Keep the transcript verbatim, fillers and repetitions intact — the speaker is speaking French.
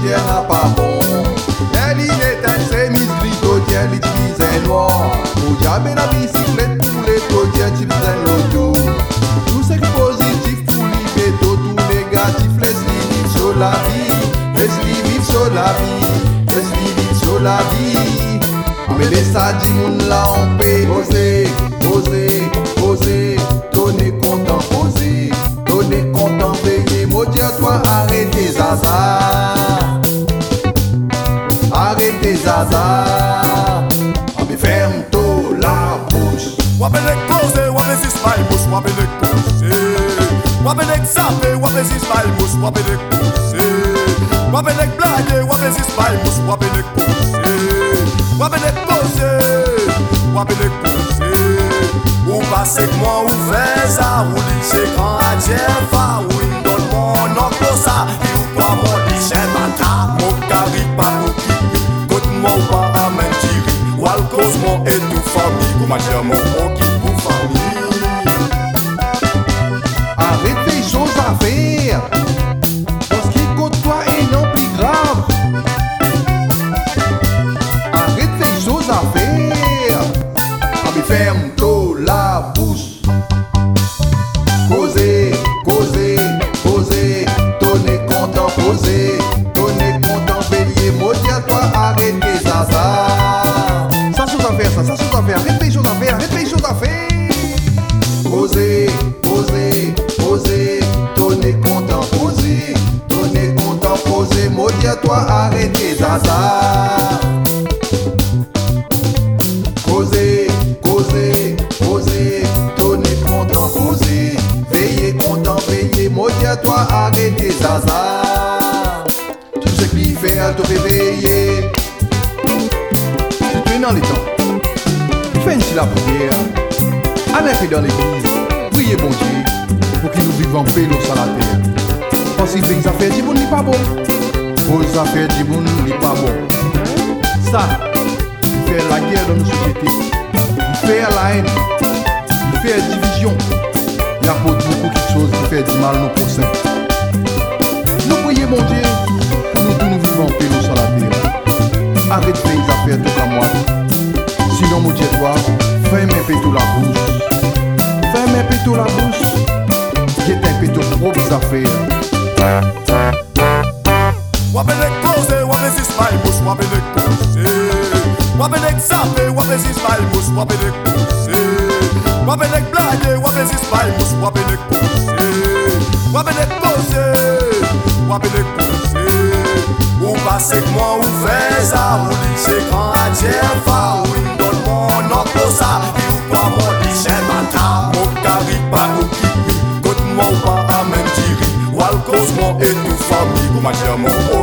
Dieu n'a pas bon. Elle il est un sémis gris, Dieu l'utilise un noir. Pour diable la bicyclette pour les Dieu tu faisais l'auto. Tout ce qui est positif pour libérer, tout négatif, laisse-les vivre sur la vie. Laisse-les vivre sur la vie. Laisse-les vivre sur la vie. Mais les sadis moun la en paix. Oser, oser, oser. Donner content, oser. Donner content, veiller. Maudit toi, arrête tes zaza. Arrête tes zaza. Mais ferme toi la bouche. Wabenek pose, wabezis malmous, wabenek pose. Wabenek sape, wabezis malmous, wabenek pose. Wabenek blage, wabezis malmous, wabenek pose. Wabenek pose, wabenek pose. Ou passe que moi ou fait ça, ou lycée quand à Diefa, ou une donne mon oncle ça, ou pas mon lycée bata, mon cari pas ou kiwi, côte moi ou pas à mentiri, ou al cause mon et tout famille, ou ma chère mon qui pour famille. Arrête tes choses à faire. Parce qu'il compte toi et non plus grave. Arrête tes choses à faire. Ah mais ferme toi la bouche. Causer, causer, causer. Donner content, poser. Donner content, veiller. Maudit à toi, arrête tes zaza. Ça chose à faire, ça, ça chose à faire. Arrête tes choses à faire, arrête tes choses à faire. Poser, poser, poser, donner content, poser, donner content, poser, maudit à toi, arrête tes zaza. Poser, causer, poser, donner content, poser, veiller content, veiller, maudit à toi, arrête tes zaza. Tout ce qu'il fait à te réveiller. Si tu es dans les temps, fais une la prière. Allez dans l'église, priez bon Dieu, pour qu'il nous vive en paix sur la terre. Parce que les affaires du monde n'est pas bon. Les affaires du monde n'est pas bon. Ça, il fait la guerre dans nos sociétés. Il fait la haine. Il fait la division. Il apporte beaucoup de choses qui fait du mal à nos prochains. Nous prions bon Dieu, pour nous tous nous vivons en paix sur la terre. Arrête de faire les affaires tout à moi. Sinon, mon Dieu, toi, ferme un peu tout la bouche. Ferme un peu tout la bouche. J'ai un peu de propres affaires. Wabenek pose, wabezis malmous, wabenek pose. Wabenek sape, wabezis malmous, wabenek pose. Wabenek blage, wabezis malmous, wabenek pose. Wabenek pose, wabenek pose. Ou passe que moi ou fait ça, ou lycée quand à Diefa, ou une donne mon oncle ça, ou pas mon lycée bata, mon cari pas ou kiwi, côte moi ou pas à mentiri, ou al cause mon et tout famille, ou ma chère mon